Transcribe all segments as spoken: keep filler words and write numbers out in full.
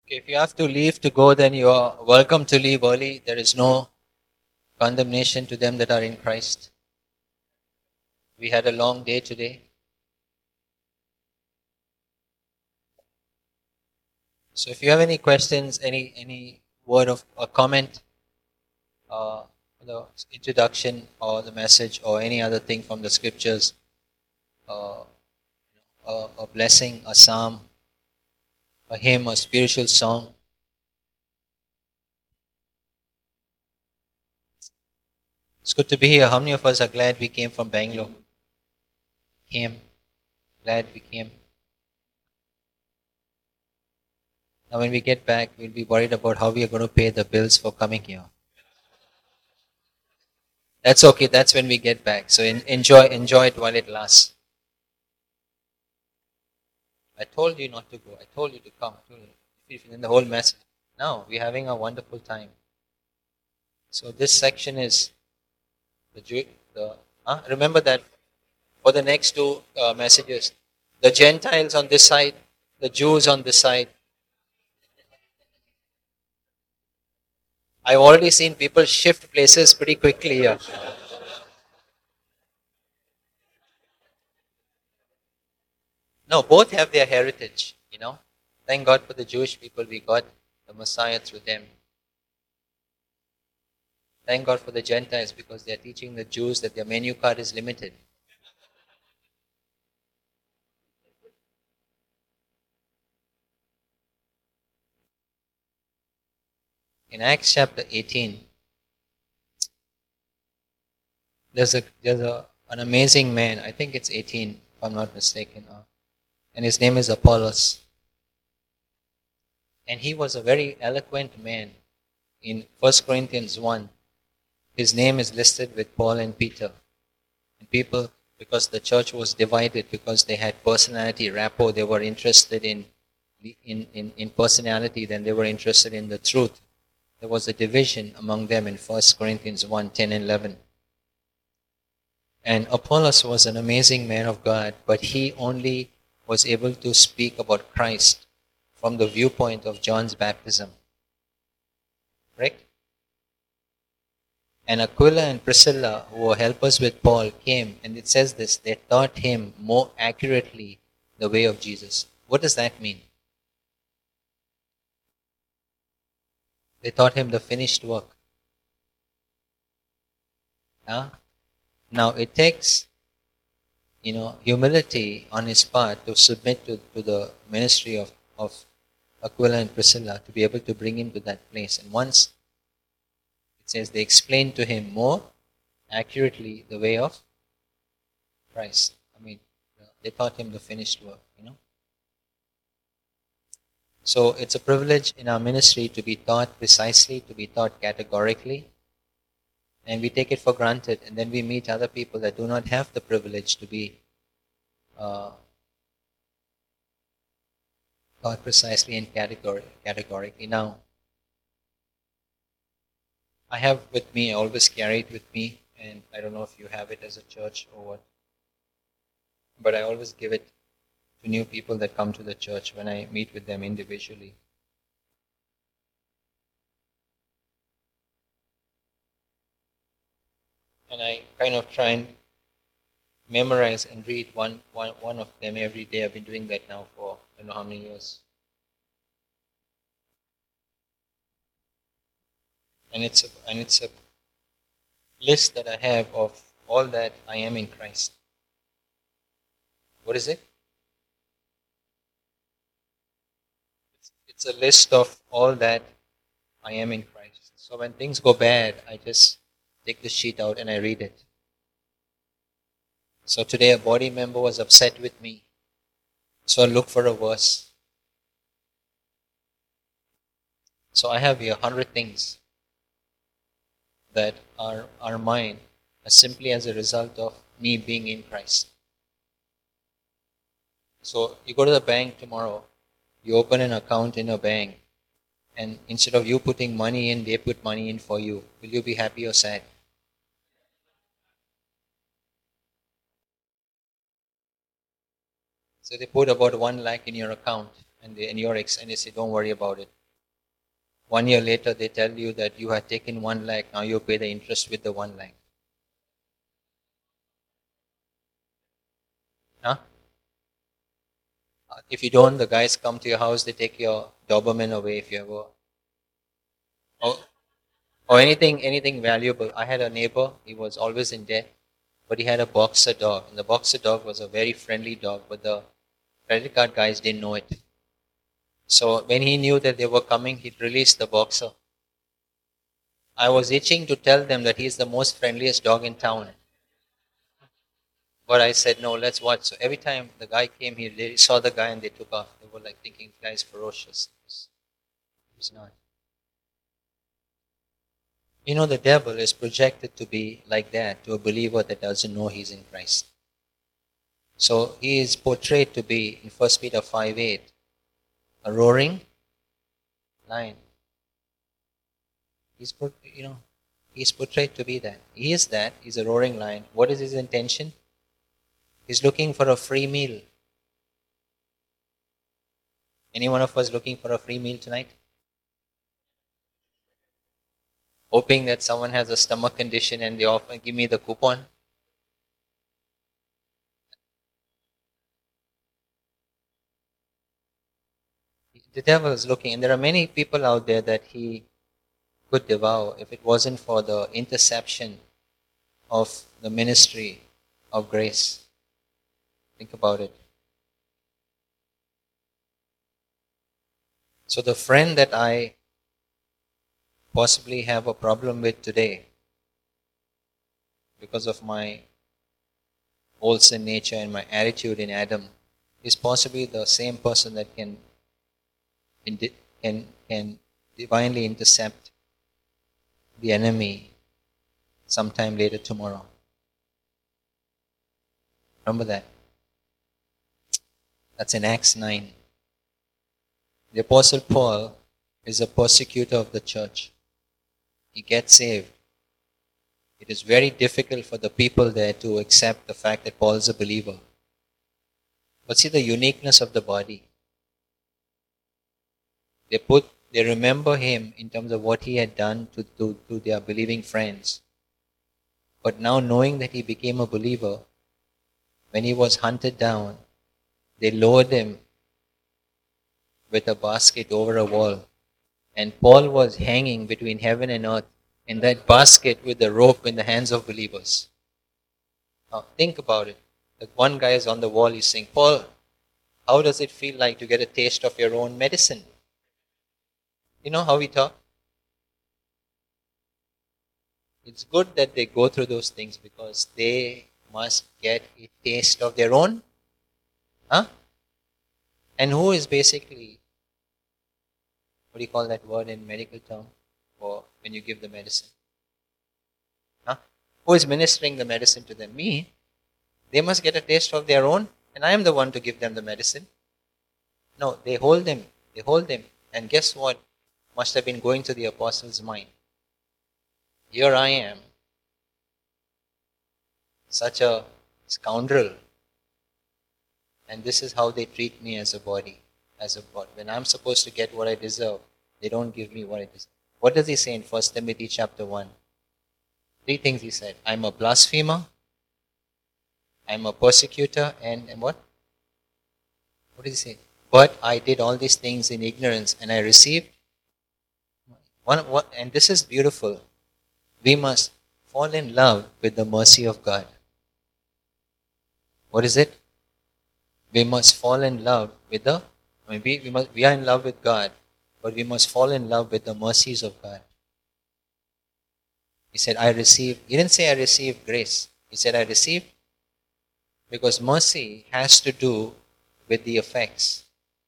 Okay, if you have to leave to go, then you are welcome to leave early. There is no condemnation to them that are in Christ. We had a long day today. So if you have any questions, any any word of a comment, uh, the introduction or the message or any other thing from the scriptures, uh, a, a blessing, a psalm, a hymn, a spiritual song. It's good to be here. How many of us are glad we came from Bangalore? Came. Glad we came. Now when we get back, we'll be worried about how we are going to pay the bills for coming here. That's okay. That's when we get back. So en- enjoy, enjoy it while it lasts. I told you not to go. I told you to come. I told you. If in the whole message. No, we're having a wonderful time. So this section is the Jew. The huh? Remember that for the next two uh, messages, the Gentiles on this side, the Jews on this side. I've already seen people shift places pretty quickly here. No, both have their heritage. You know, thank God for the Jewish people. We got the Messiah through them. Thank God for the Gentiles because they are teaching the Jews that their menu card is limited. In Acts chapter eighteen, there's a there's a an amazing man. I think it's eighteen, if I'm not mistaken, uh, and his name is Apollos. And he was a very eloquent man. In First Corinthians one, his name is listed with Paul and Peter. And people, because the church was divided, because they had personality rapport, they were interested in in, in, in personality, then they were interested in the truth. There was a division among them in First Corinthians one, ten and eleven. And Apollos was an amazing man of God, but he only was able to speak about Christ from the viewpoint of John's baptism. Correct? And Aquila and Priscilla, who were helpers with Paul, came, and it says this, they taught him more accurately the way of Jesus. What does that mean? They taught him the finished work. Huh? Now it takes, you know, humility on his part to submit to, to the ministry of, of Aquila and Priscilla to be able to bring him to that place. And once it says they explained to him more accurately the way of Christ. I mean, they taught him the finished work, you know. So it's a privilege in our ministry to be taught precisely, to be taught categorically. And we take it for granted, and then we meet other people that do not have the privilege to be uh, taught precisely and categor- categorically. Now, I have with me, I always carry it with me, and I don't know if you have it as a church or what, but I always give it to new people that come to the church when I meet with them individually. And I kind of try and memorize and read one, one, one of them every day. I've been doing that now for I don't know how many years. And it's a, and it's a list that I have of all that I am in Christ. What is it? It's, it's a list of all that I am in Christ. So when things go bad, I just take the sheet out and I read it. So today a body member was upset with me. So I look for a verse. So I have here a hundred things that are, are mine as simply as a result of me being in Christ. So you go to the bank tomorrow, you open an account in a bank, and instead of you putting money in, they put money in for you. Will you be happy or sad? So they put about one lakh in your account, and, they, and you're ex- and they say, don't worry about it. One year later, they tell you that you had taken one lakh, now you pay the interest with the one lakh. Huh? Uh, If you don't, the guys come to your house, they take your Doberman away if you ever. Or, or anything, anything valuable. I had a neighbor, he was always in debt, but he had a boxer dog. And the boxer dog was a very friendly dog, but the credit card guys didn't know it. So when he knew that they were coming, he released the boxer. I was itching to tell them that he's the most friendliest dog in town. But I said, no, let's watch. So every time the guy came here, they saw the guy and they took off. They were like thinking, the guy's ferocious. He's not. You know, the devil is projected to be like that to a believer that doesn't know he's in Christ. So he is portrayed to be, in First Peter five eight, a roaring lion. He's, you know, he's portrayed to be that. He is that. He's a roaring lion. What is his intention? He's looking for a free meal. Any one of us looking for a free meal tonight? Hoping that someone has a stomach condition and they offer, give me the coupon. The devil is looking, and there are many people out there that he could devour if it wasn't for the interception of the ministry of grace. Think about it. So the friend that I possibly have a problem with today because of my old sin nature and my attitude in Adam is possibly the same person that can can, can divinely intercept the enemy sometime later tomorrow. Remember that. That's in Acts nine. The Apostle Paul is a persecutor of the church. He gets saved. It is very difficult for the people there to accept the fact that Paul is a believer. But see the uniqueness of the body. They put, they remember him in terms of what he had done to, to, to their believing friends. But now knowing that he became a believer, when he was hunted down, they lowered him with a basket over a wall. And Paul was hanging between heaven and earth in that basket with the rope in the hands of believers. Now think about it. Like one guy is on the wall, he's saying, Paul, how does it feel like to get a taste of your own medicine? You know how we talk? It's good that they go through those things because they must get a taste of their own. Huh? And who is basically, what do you call that word in medical term? Or when you give the medicine? Huh? Who is ministering the medicine to them? Me. They must get a taste of their own, and I am the one to give them the medicine. No, they hold him. They hold him. And guess what must have been going to the apostles' mind? Here I am, such a scoundrel, and this is how they treat me as a body, as a body. When I'm supposed to get what I deserve, they don't give me what I deserve. What does he say in First Timothy chapter one? Three things he said. I'm a blasphemer, I'm a persecutor, and, and what? What did he say? But I did all these things in ignorance, and I received one, one and this is beautiful. We must fall in love with the mercy of God. What is it? We must fall in love with the, I mean, we, we, must, we are in love with God, but we must fall in love with the mercies of God. He said, I received, he didn't say I received grace. He said, I received, because mercy has to do with the effects.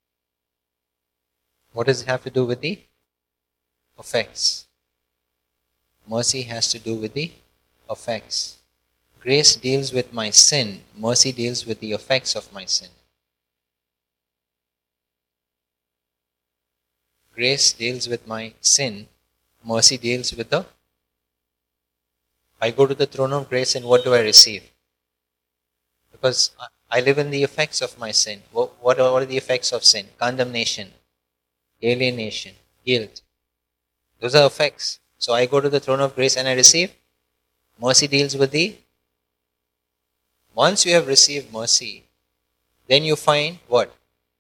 What does it have to do with the effects? Mercy has to do with the effects. Grace deals with my sin. Mercy deals with the effects of my sin. Grace deals with my sin. Mercy deals with the... I go to the throne of grace and what do I receive? Because I live in the effects of my sin. What, what, are, what are the effects of sin? Condemnation, alienation, guilt. Those are effects. So I go to the throne of grace and I receive. Mercy deals with the. Once you have received mercy, then you find what?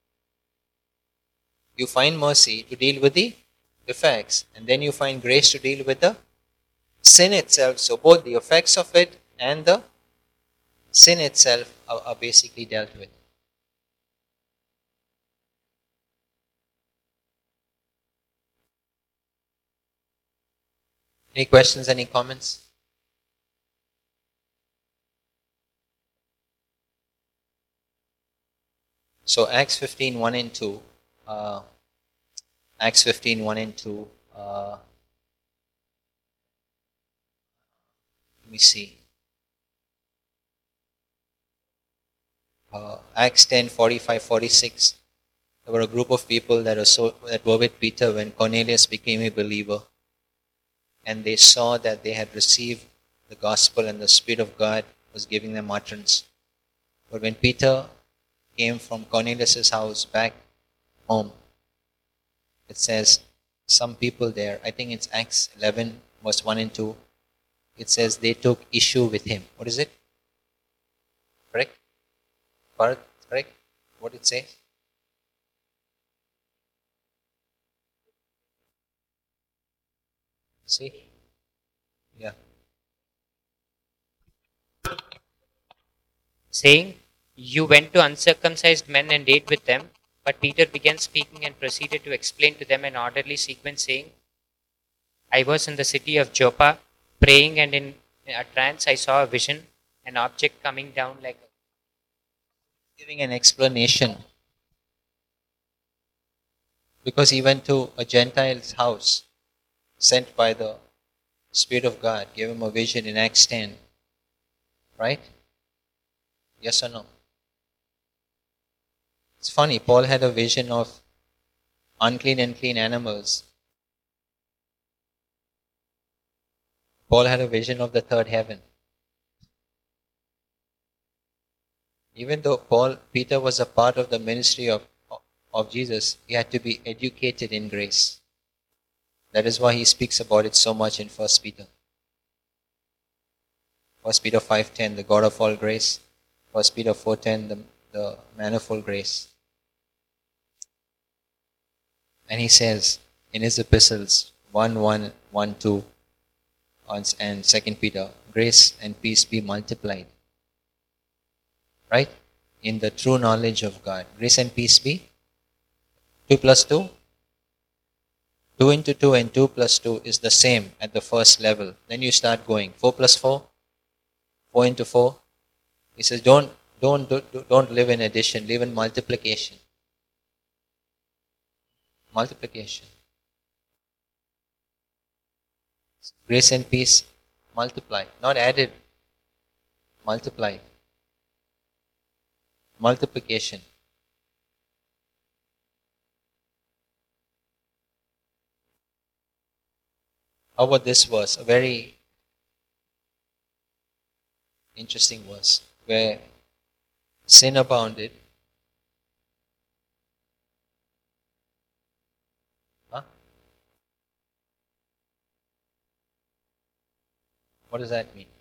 You find mercy to deal with the effects, and then you find grace to deal with the sin itself. So both the effects of it and the sin itself are, are basically dealt with. Any questions, any comments? So Acts fifteen, one and two. Uh, Acts fifteen, one and two. Uh, let me see. Uh, Acts ten, forty-five, forty-six. There were a group of people that, are so, that were with Peter when Cornelius became a believer. And they saw that they had received the gospel and the Spirit of God was giving them utterance. But when Peter came from Cornelius' house back home, it says some people there, I think it's Acts eleven, verse one and two, it says they took issue with him. What is it? Correct? Correct? What did it say? See? Yeah. Saying, "You went to uncircumcised men and ate with them." But Peter began speaking and proceeded to explain to them an orderly sequence, saying, "I was in the city of Joppa, praying, and in a trance I saw a vision, an object coming down like a..." Giving an explanation. Because he went to a Gentile's house, sent by the Spirit of God, gave him a vision in Acts ten. Right? Yes or no? It's funny, Paul had a vision of unclean and clean animals. Paul had a vision of the third heaven. Even though Paul, Peter was a part of the ministry of, of Jesus, he had to be educated in grace. That is why he speaks about it so much in First Peter. First Peter five ten, the God of all grace. First Peter four ten, the, the manifold grace. And he says in his epistles, one one, one two, and Second Peter, grace and peace be multiplied. Right? In the true knowledge of God. Grace and peace be? two plus two? two into two and two plus two is the same at the first level. Then you start going. four plus four? four into four? He says, don't, don't, don't live in addition, live in multiplication. Multiplication. Grace and peace, multiply. Not added, multiply. Multiplication. How about this verse? A very interesting verse where sin abounded. Huh? What does that mean?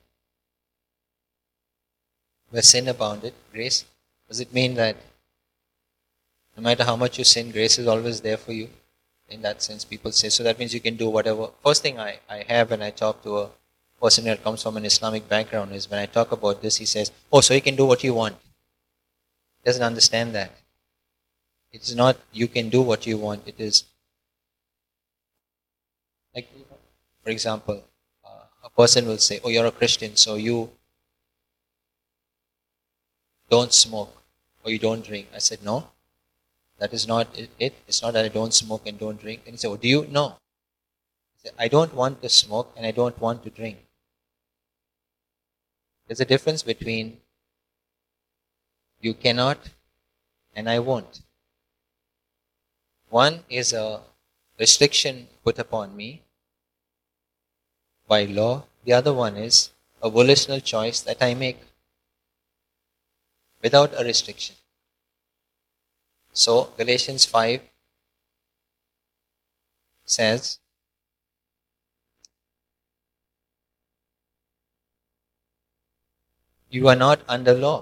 Where sin abounded, grace? Does it mean that no matter how much you sin, grace is always there for you? In that sense, people say, so that means you can do whatever. First thing I, I have when I talk to a person that comes from an Islamic background is when I talk about this, he says, oh, so you can do what you want. He doesn't understand that. It's not you can do what you want. It is, like, for example, uh, a person will say, oh, you're a Christian, so you don't smoke or you don't drink. I said, no, that is not it. It's not that I don't smoke and don't drink. And he said, oh, do you? No. I said, I don't want to smoke and I don't want to drink. There's a difference between you cannot and I won't. One is a restriction put upon me by law. The other one is a volitional choice that I make. without a restriction. So Galatians five says, you are not under law.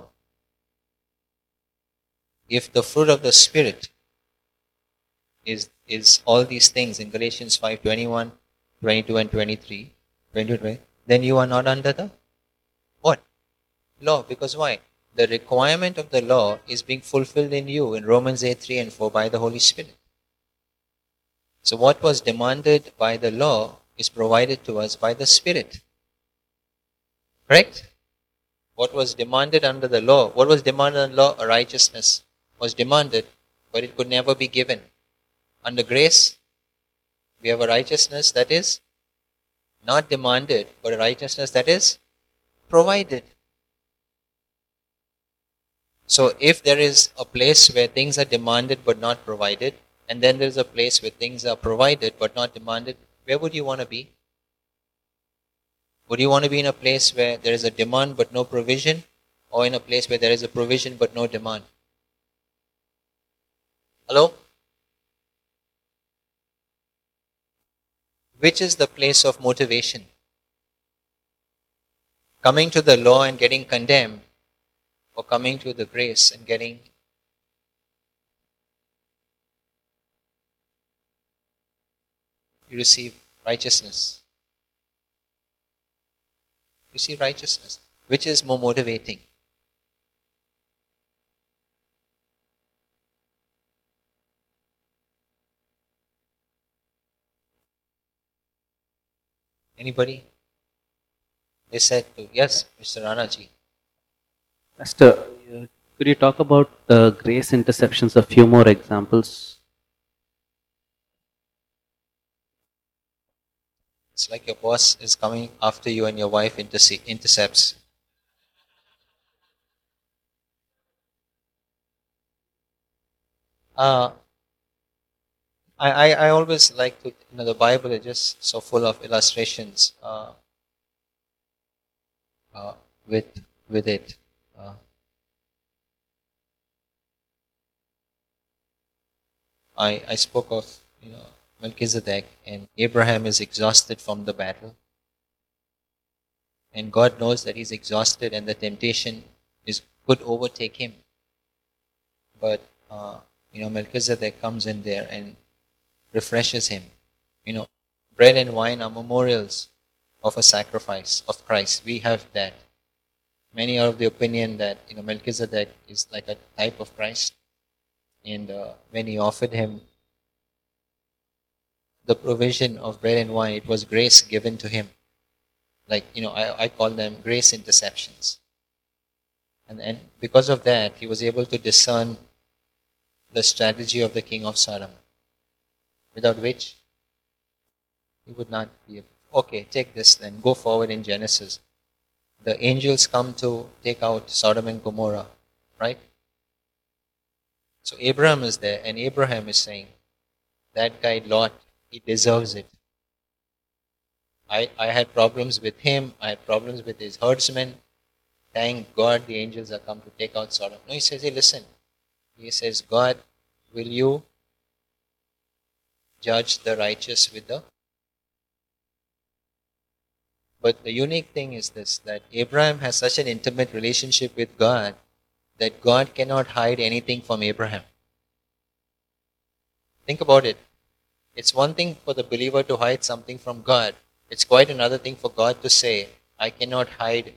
If the fruit of the Spirit is, is all these things in Galatians five twenty-one, twenty-two and twenty-three, twenty-two, then you are not under the what? Law. Because why? The requirement of the law is being fulfilled in you in Romans eight three and four by the Holy Spirit. So what was demanded by the law is provided to us by the Spirit. Correct? What was demanded under the law, what was demanded under the law? A righteousness was demanded, but it could never be given. Under grace, we have a righteousness that is not demanded, but a righteousness that is provided. So if there is a place where things are demanded but not provided, and then there is a place where things are provided but not demanded, where would you want to be? Would you want to be in a place where there is a demand but no provision, or in a place where there is a provision but no demand? Hello? Which is the place of motivation? Coming to the law and getting condemned, or coming to the grace and getting you receive righteousness? You see righteousness. Which is more motivating? Anybody? They said to, yes, Mister Ranaji. Pastor, uh, could you talk about the grace interceptions, a few more examples? It's like your boss is coming after you and your wife interce- intercepts. Uh, I, I, I always like to, you know, the Bible is just so full of illustrations uh, uh, with with it. Uh, I, I spoke of, you know, Melchizedek, and Abraham is exhausted from the battle. And God knows that he's exhausted and the temptation is could overtake him. But, uh, you know, Melchizedek comes in there and refreshes him. You know, bread and wine are memorials of a sacrifice of Christ. We have that. Many are of the opinion that, you know, Melchizedek is like a type of Christ. And uh, when he offered him the provision of bread and wine, it was grace given to him. Like, you know, I, I call them grace interceptions. And, and because of that, he was able to discern the strategy of the king of Sodom, without which he would not be able. Okay, take this then. Go forward in Genesis. The angels come to take out Sodom and Gomorrah, right? So Abraham is there, and Abraham is saying, that guy Lot, he deserves it. I, I had problems with him, I had problems with his herdsmen. Thank God the angels are come to take out Sodom. No, he says, hey, listen. He says, God, will you judge the righteous with the... But the unique thing is this, that Abraham has such an intimate relationship with God that God cannot hide anything from Abraham. Think about it. It's one thing for the believer to hide something from God. It's quite another thing for God to say, I cannot hide.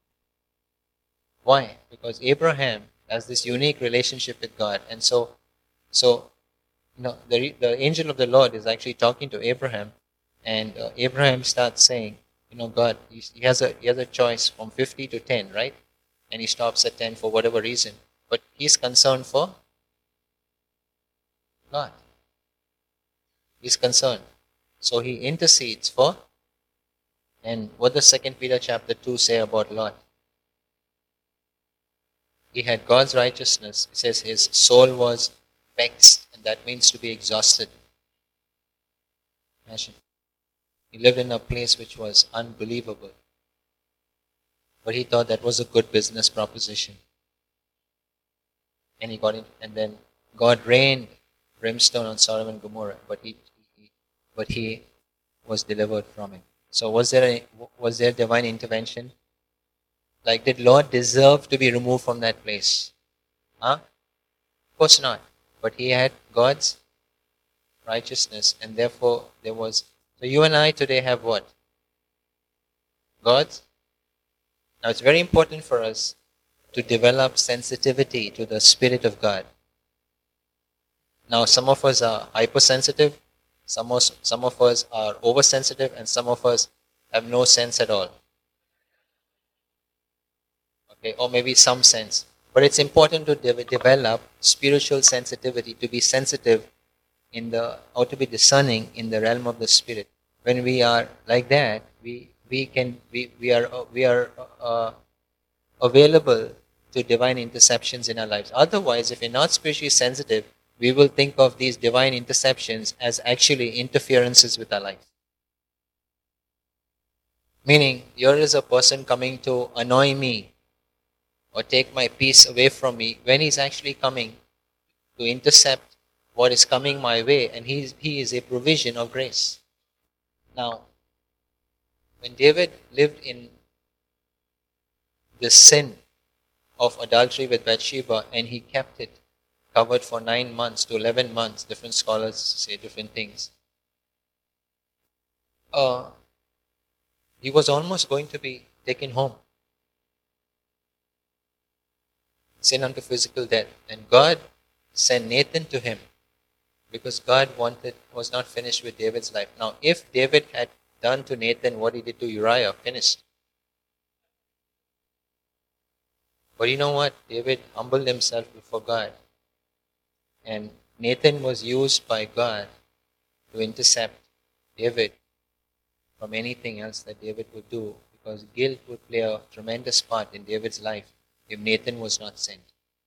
Why? Because Abraham has this unique relationship with God. And so, so you know, the, the angel of the Lord is actually talking to Abraham, and uh, Abraham starts saying, you know, God, he, he, has a, he has a choice from fifty to ten, right? And he stops at ten for whatever reason. But he's concerned for God. He's concerned. So he intercedes for, and what does Second Peter chapter two say about Lot? He had God's righteousness. It says his soul was vexed, and that means to be exhausted. Imagine. He lived in a place which was unbelievable. But he thought that was a good business proposition. and he got in, and then God rained brimstone on Sodom and Gomorrah, but he, he but he was delivered from it. So was there a, was there divine intervention? Like, did Lord deserve to be removed from that place? Huh? Of course not. But he had God's righteousness, and therefore there was. So you and I today have what? God's. Now it's very important for us to develop sensitivity to the Spirit of God. Now some of us are hypersensitive, some of, some of us are oversensitive, and some of us have no sense at all. Okay, or maybe some sense. But it's important to de- develop spiritual sensitivity, to be sensitive in the, or to be discerning in the realm of the Spirit. When we are like that, we we can we, we are uh, we are uh, available to divine interceptions in our lives. Otherwise, if we're not spiritually sensitive, we will think of these divine interceptions as actually interferences with our life. Meaning, here is a person coming to annoy me or take my peace away from me, when he's actually coming to intercept what is coming my way, and he is, he is a provision of grace. Now, when David lived in the sin of adultery with Bathsheba, and he kept it covered for nine months to eleven months, different scholars say different things, uh, he was almost going to be taken home. Sin unto physical death. And God sent Nathan to him because God wanted was not finished with David's life. Now, if David had done to Nathan what he did to Uriah, finished. But you know what? David humbled himself before God. And Nathan was used by God to intercept David from anything else that David would do, because guilt would play a tremendous part in David's life if Nathan was not sent.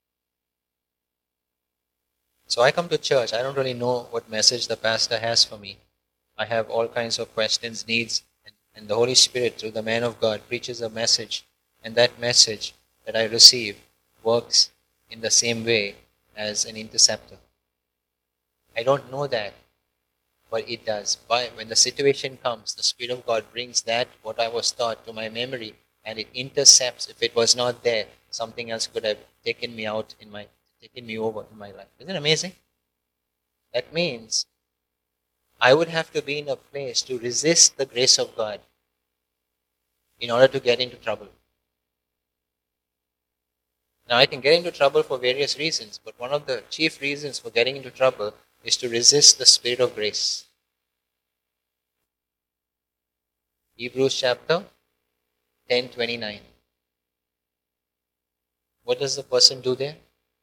So I come to church, I don't really know what message the pastor has for me. I have all kinds of questions, needs, and, and the Holy Spirit, through the man of God, preaches a message, and that message that I receive works in the same way as an interceptor. I don't know that, but it does. But when the situation comes, the Spirit of God brings that, what I was taught, to my memory, and it intercepts. If it was not there, something else could have taken me out in my, taken me over in my life. Isn't it amazing? That means I would have to be in a place to resist the grace of God in order to get into trouble. Now, I can get into trouble for various reasons, but one of the chief reasons for getting into trouble is to resist the Spirit of grace. Hebrews chapter ten twenty-nine. What does the person do there?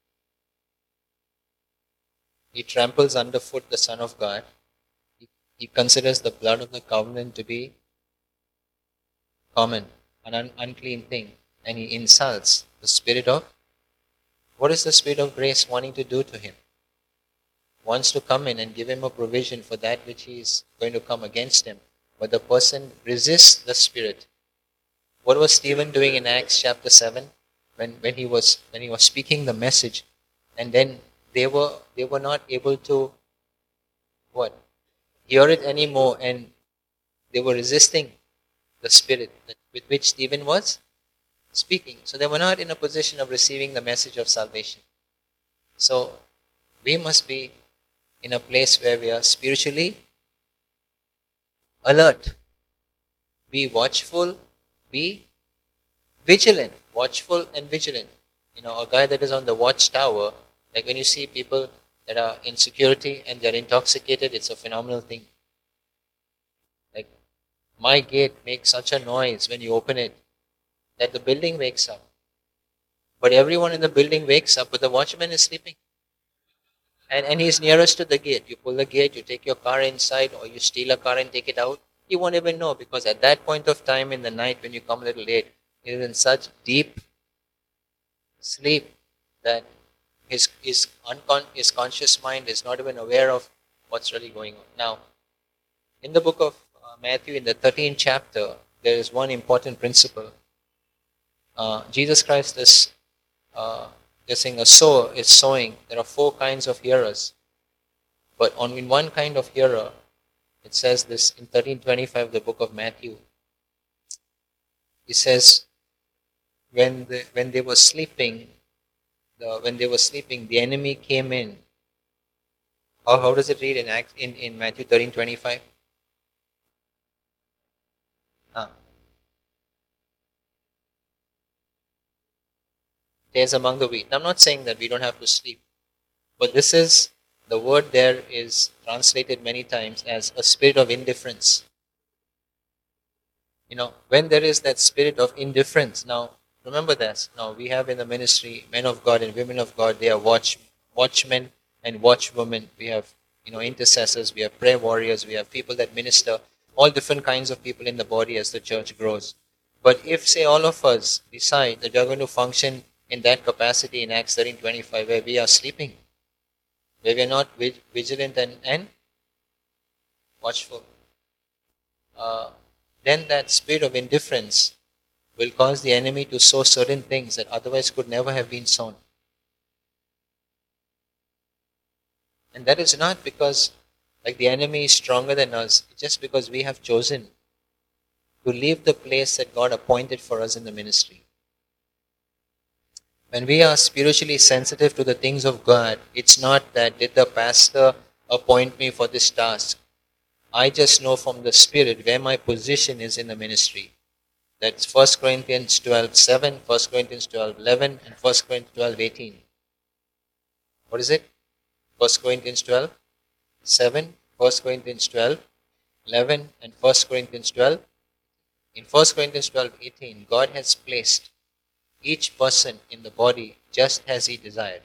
He tramples underfoot the Son of God. He, he considers the blood of the covenant to be common, an un- unclean thing, and he insults the Spirit of. What is the Spirit of grace wanting to do to him? Wants to come in and give him a provision for that which he is going to come against him. But the person resists the Spirit. What was Stephen doing in Acts chapter seven? When, when he was when he was speaking the message, and then they were they were not able to what? Hear it anymore, and they were resisting the Spirit that, with which Stephen was speaking. So they were not in a position of receiving the message of salvation. So we must be in a place where we are spiritually alert. Be watchful, be vigilant. Watchful and vigilant. You know, a guy that is on the watchtower, like when you see people that are in security and they're intoxicated, it's a phenomenal thing. Like, my gate makes such a noise when you open it that the building wakes up. But everyone in the building wakes up, but the watchman is sleeping. And, and he's nearest to the gate. You pull the gate, you take your car inside, or you steal a car and take it out. He won't even know, because at that point of time in the night when you come a little late, he's in such deep sleep that his, his, uncon- his conscious mind is not even aware of what's really going on. Now, in the book of uh, Matthew, in the thirteenth chapter, there is one important principle. Uh, Jesus Christ is uh, they're saying a sower is sowing. There are four kinds of hearers. But on in one kind of hearer, it says this in thirteen twenty-five, the book of Matthew. It says, when the, when they were sleeping, the, when they were sleeping, the enemy came in. How, how does it read in, Act, in, in Matthew thirteen twenty-five? Ah. Tares among the wheat. I'm not saying that we don't have to sleep, but this is, the word there is translated many times as a spirit of indifference. You know, when there is that spirit of indifference, now remember this, now we have in the ministry men of God and women of God, they are watch, watchmen and watchwomen. We have, you know, intercessors, we have prayer warriors, we have people that minister, all different kinds of people in the body as the church grows. But if, say, all of us decide that we are going to function in that capacity in Acts thirteen twenty-five, where we are sleeping, where we are not vigilant and, and watchful, uh, then that spirit of indifference will cause the enemy to sow certain things that otherwise could never have been sown. And that is not because like the enemy is stronger than us, it's just because we have chosen to leave the place that God appointed for us in the ministry. When we are spiritually sensitive to the things of God, it's not that did the pastor appoint me for this task. I just know from the Spirit where my position is in the ministry. That's First Corinthians twelve seven, First Corinthians twelve eleven, and First Corinthians twelve eighteen. What is it? First Corinthians twelve seven, First Corinthians twelve eleven, and First Corinthians twelve. In First Corinthians twelve eighteen, God has placed each person in the body just as He desired.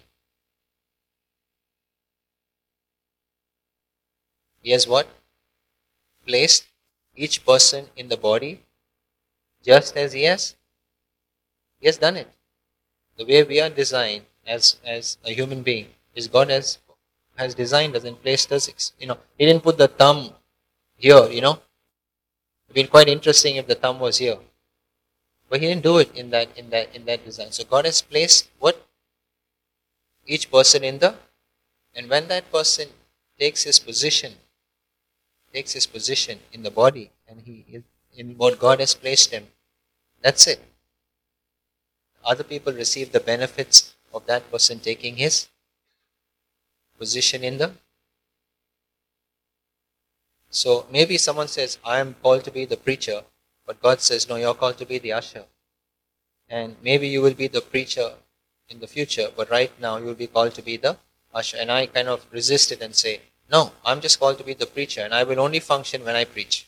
He has what? Placed each person in the body just as He has. He has done it. The way we are designed as, as a human being is God has, has designed us and placed us. You know, He didn't put the thumb here, you know. It would be quite interesting if the thumb was here. But He didn't do it in that in that in that design. So God has placed what? Each person in the, and when that person takes his position, takes his position in the body, and he is in what God has placed him, that's it. Other people receive the benefits of that person taking his position in the. So maybe someone says, I am called to be the preacher, but God says, no, you're called to be the usher. And maybe you will be the preacher in the future, but right now you will be called to be the usher. And I kind of resist it and say, no, I'm just called to be the preacher, and I will only function when I preach.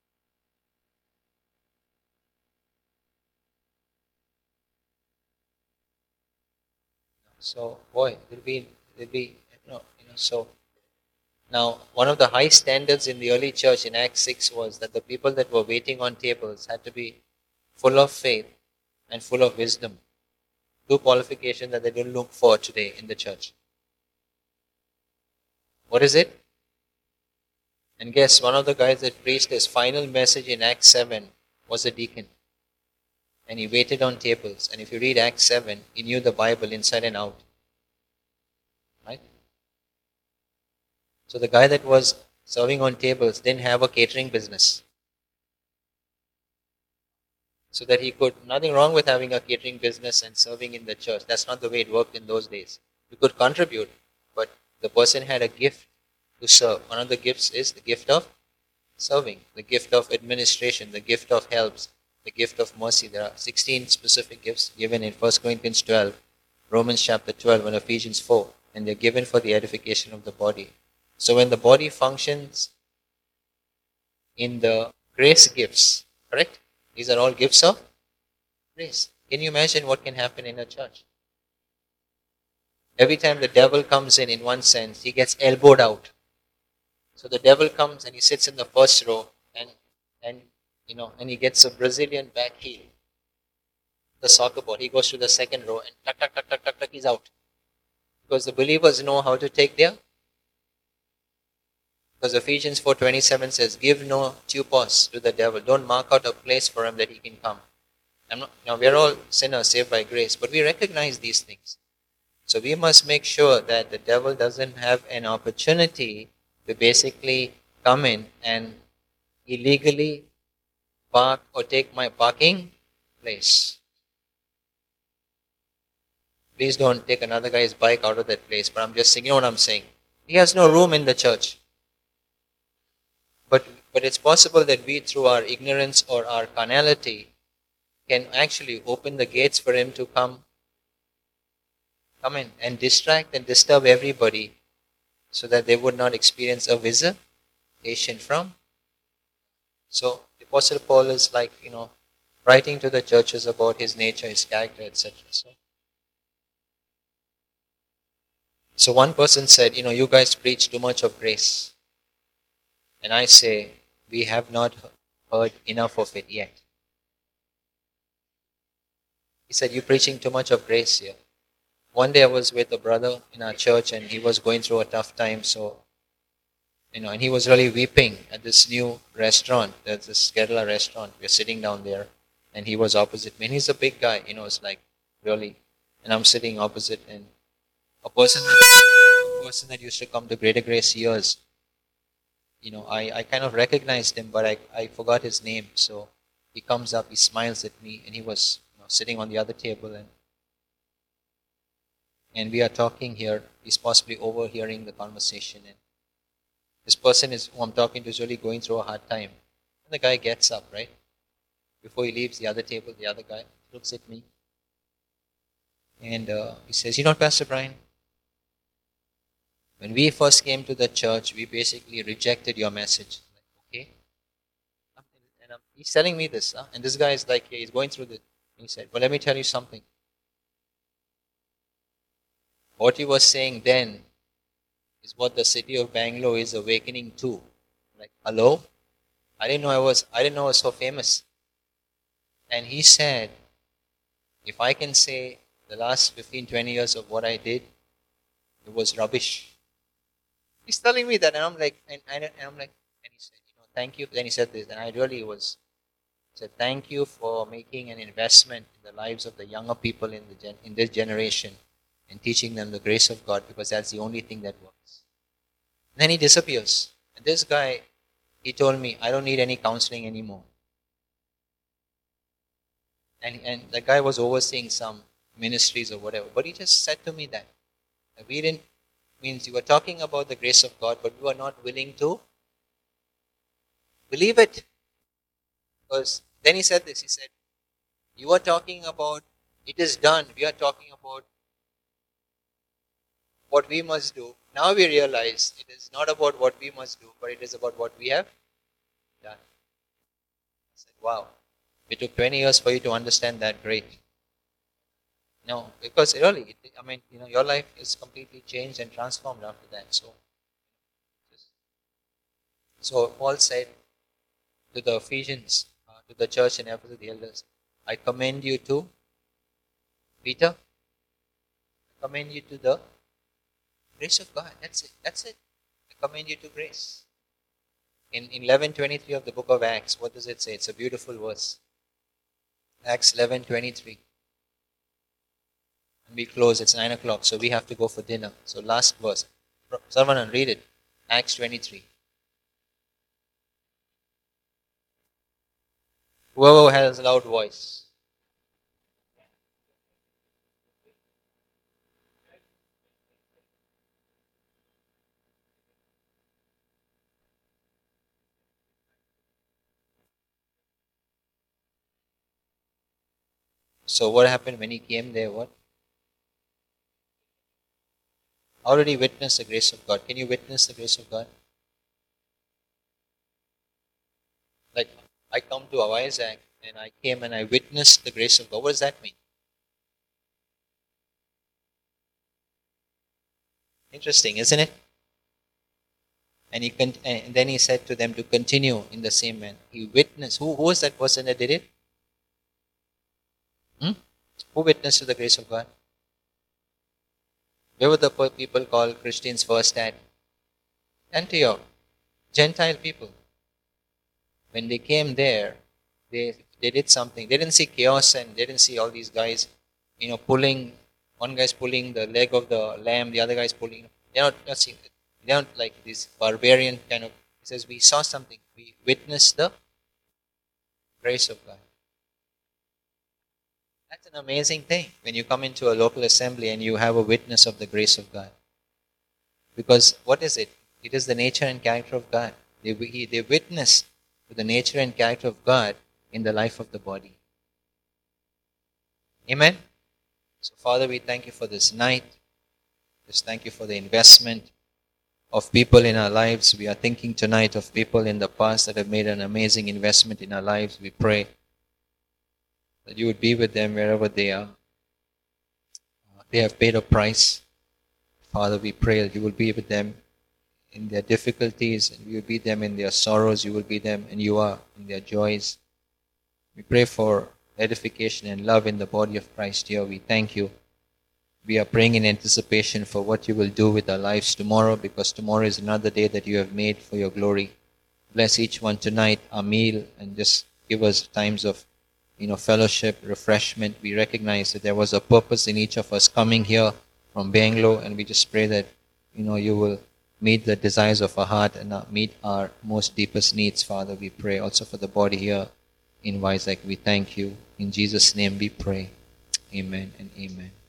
So, boy, it'll be, it'll be, you know, you know, so. Now, one of the high standards in the early church in Acts six was that the people that were waiting on tables had to be full of faith and full of wisdom. Two qualifications that they don't look for today in the church. What is it? And guess, one of the guys that preached his final message in Acts seven was a deacon. And he waited on tables. And if you read Acts seven, he knew the Bible inside and out. Right? So the guy that was serving on tables didn't have a catering business. So that he could, nothing wrong with having a catering business and serving in the church. That's not the way it worked in those days. You could contribute, but the person had a gift to serve. One of the gifts is the gift of serving, the gift of administration, the gift of helps, the gift of mercy. There are sixteen specific gifts given in First Corinthians twelve, Romans chapter twelve, and Ephesians four, and they're given for the edification of the body. So when the body functions in the grace gifts, correct? These are all gifts of grace. Can you imagine what can happen in a church? Every time the devil comes in, in one sense, he gets elbowed out. So the devil comes and he sits in the first row, and and you know, and he gets a Brazilian back heel, the soccer ball. He goes to the second row and tuck, tuck, tuck, tuck, tuck, tuck, he's out. Because the believers know how to take their. Because Ephesians four twenty-seven says, give no tupos to the devil. Don't mark out a place for him that he can come. I'm not, now we're all sinners saved by grace, but we recognize these things. So we must make sure that the devil doesn't have an opportunity to basically come in and illegally park or take my parking place. Please don't take another guy's bike out of that place, but I'm just saying, you know what I'm saying? He has no room in the church. But, but it's possible that we, through our ignorance or our carnality, can actually open the gates for him to come, come in and distract and disturb everybody so that they would not experience a visitation from. So the Apostle Paul is like, you know, writing to the churches about his nature, his character, et cetera. So, so one person said, you know, you guys preach too much of grace. And I say, we have not heard enough of it yet. He said, you're preaching too much of grace here. One day I was with a brother in our church and he was going through a tough time. So, you know, and he was really weeping at this new restaurant. There's this Kerala restaurant. We're sitting down there and he was opposite me. And he's a big guy, you know, it's like really. And I'm sitting opposite and a person that, a person that used to come to Greater Grace years, you know, I, I kind of recognized him, but I, I forgot his name. So he comes up, he smiles at me, and he was, you know, sitting on the other table, and and we are talking here. He's possibly overhearing the conversation, and this person is who I'm talking to is really going through a hard time. And the guy gets up, right? Before he leaves the other table, the other guy looks at me, and uh, he says, "You know, Pastor Brian, when we first came to the church, we basically rejected your message." Like, okay. And um, he's telling me this. Huh? And this guy is like, yeah, he's going through this. He said, well, let me tell you something. What you were saying then is what the city of Bangalore is awakening to. Like, hello? I didn't know I was, I didn't know I was so famous. And he said, if I can say the last fifteen, twenty years of what I did, it was rubbish. He's telling me that, and I'm like, and, and, and I'm like, and he said, you know, thank you. Then he said this, and I really was, said, thank you for making an investment in the lives of the younger people in the gen, in this generation, and teaching them the grace of God, because that's the only thing that works. And then he disappears. And this guy, he told me, I don't need any counseling anymore. And and the guy was overseeing some ministries or whatever, but he just said to me that we didn't. Means you were talking about the grace of God, but you are not willing to believe it. Because then he said this, he said, you are talking about it is done. We are talking about what we must do. Now we realize it is not about what we must do, but it is about what we have done. I said, wow, it took twenty years for you to understand that. Great. No, because really, it, I mean, you know, your life is completely changed and transformed after that. So, so Paul said to the Ephesians, uh, to the church in Ephesus, the elders, I commend you to Peter. I commend you to the grace of God. That's it. That's it. I commend you to grace. In, in eleven twenty-three of the book of Acts, what does it say? It's a beautiful verse. Acts eleven twenty-three. And we close, it's nine o'clock, so we have to go for dinner. So last verse. Someone read it. Acts twenty-three. Whoever has a loud voice. So what happened when he came there? What? Already witnessed the grace of God. Can you witness the grace of God? Like, I come to Isaac and I came and I witnessed the grace of God. What does that mean? Interesting, isn't it? And he con- and then he said to them to continue in the same manner. He witnessed. Who, who was that person that did it? Hmm? Who witnessed to the grace of God? Where were the people called Christians first at? Antioch. Gentile people. When they came there, they they did something. They didn't see chaos and they didn't see all these guys, you know, pulling One guy's pulling the leg of the lamb, the other guy's pulling. They're not, not seeing it. They don't like this barbarian kind of. He says, we saw something. We witnessed the grace of God. That's an amazing thing when you come into a local assembly and you have a witness of the grace of God. Because what is it? It is the nature and character of God. They, they witness to the nature and character of God in the life of the body. Amen? So Father, we thank you for this night. Just thank you for the investment of people in our lives. We are thinking tonight of people in the past that have made an amazing investment in our lives. We pray that you would be with them wherever they are. They have paid a price. Father, we pray that you will be with them in their difficulties, and you will be them in their sorrows. You will be them, and you are, in their joys. We pray for edification and love in the body of Christ here. We thank you. We are praying in anticipation for what you will do with our lives tomorrow, because tomorrow is another day that you have made for your glory. Bless each one tonight, our meal, and just give us times of you know, fellowship, refreshment. We recognize that there was a purpose in each of us coming here from Bangalore, and we just pray that, you know, you will meet the desires of our heart and meet our most deepest needs, Father. We pray also for the body here in Vizag. We thank you. In Jesus' name we pray. Amen and amen.